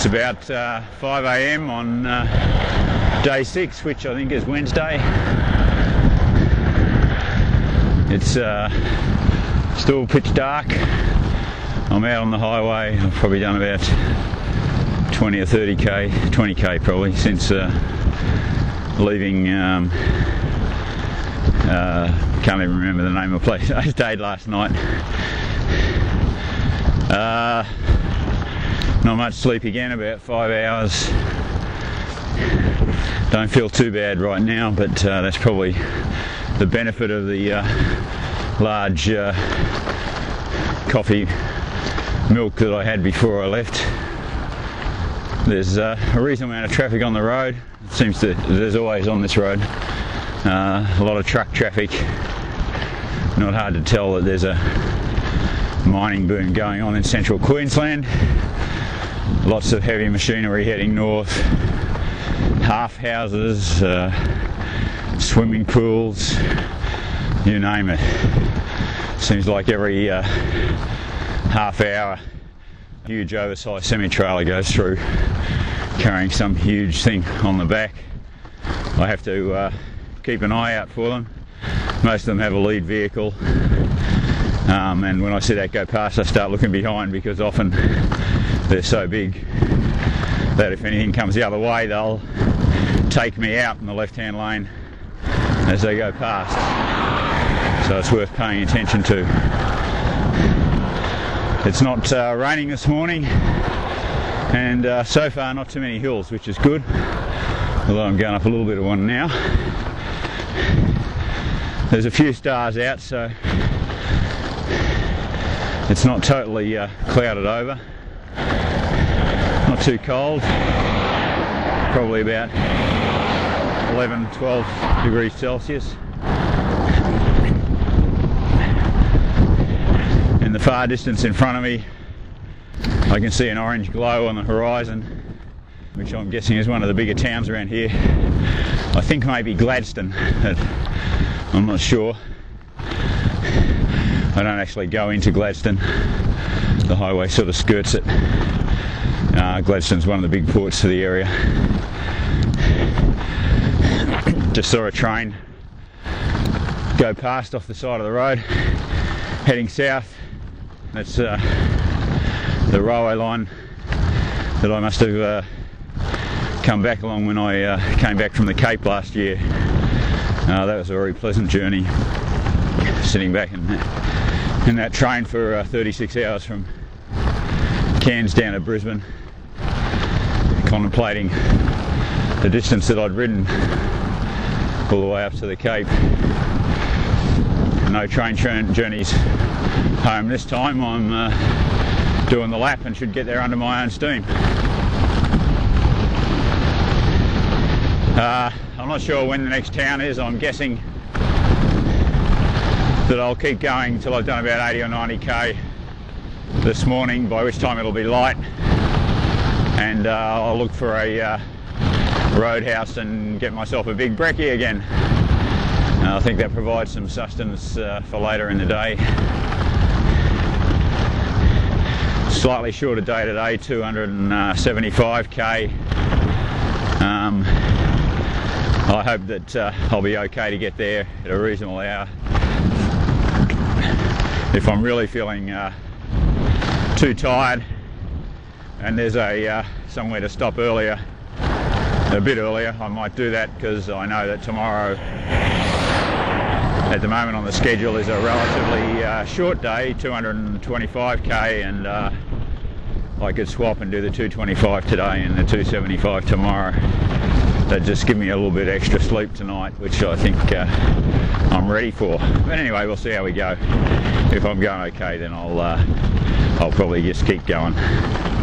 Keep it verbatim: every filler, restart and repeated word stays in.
It's about uh, five A M on uh, day six, which I think is Wednesday. It's uh, still pitch dark. I'm out on the highway. I've probably done about twenty or thirty K, twenty K probably, since uh, leaving, um, uh, can't even remember the name of the place I stayed last night. Uh, not much sleep again, about five hours. Don't feel too bad right now, but uh, that's probably the benefit of the uh, large uh, coffee milk that I had before I left. There's uh, a reasonable amount of traffic on the road. It seems to, there's always on this road. Uh, a lot of truck traffic. Not hard to tell that there's a mining boom going on in central Queensland. Lots of heavy machinery heading north. Half houses, uh, swimming pools, you name it. Seems like every uh, half hour, a huge oversized semi-trailer goes through, carrying some huge thing on the back. I have to uh, keep an eye out for them. Most of them have a lead vehicle, um, and when I see that go past, I start looking behind, because often they're so big that if anything comes the other way, they'll take me out in the left-hand lane as they go past. So it's worth paying attention to. It's not uh, raining this morning, and uh, so far not too many hills, which is good, although I'm going up a little bit of one now. There's a few stars out, so it's not totally uh, clouded over. Not too cold, probably about eleven, twelve degrees Celsius. In the far distance in front of me, I can see an orange glow on the horizon, which I'm guessing is one of the bigger towns around here. I think maybe Gladstone, but I'm not sure. I don't actually go into Gladstone. The highway sort of skirts it. Uh, Gladstone's one of the big ports to the area. Just saw a train go past off the side of the road, heading south. That's uh, the railway line that I must have uh, come back along when I uh, came back from the Cape last year. Uh, that was a very pleasant journey, sitting back in, in that train for uh, thirty-six hours from Cairns down to Brisbane, contemplating the distance that I'd ridden all the way up to the Cape. No train journeys home this time. I'm uh, doing the lap and should get there under my own steam. Uh, I'm not sure when the next town is. I'm guessing that I'll keep going till I've done about eighty or ninety K this morning, by which time it'll be light, and uh, I'll look for a uh, roadhouse and get myself a big brekkie again. Uh, I think that provides some sustenance uh, for later in the day. Slightly shorter day today, two hundred seventy-five K. Um, I hope that uh, I'll be okay to get there at a reasonable hour. If I'm really feeling uh, too tired and there's a uh, somewhere to stop earlier, a bit earlier, I might do that, because I know that tomorrow, at the moment on the schedule, is a relatively uh, short day, two hundred twenty-five K, and uh, I could swap and do the two twenty-five today and the two seventy-five tomorrow. That just give me a little bit extra sleep tonight, which I think uh, I'm ready for. But anyway, we'll see how we go. If I'm going okay, then I'll uh, I'll probably just keep going.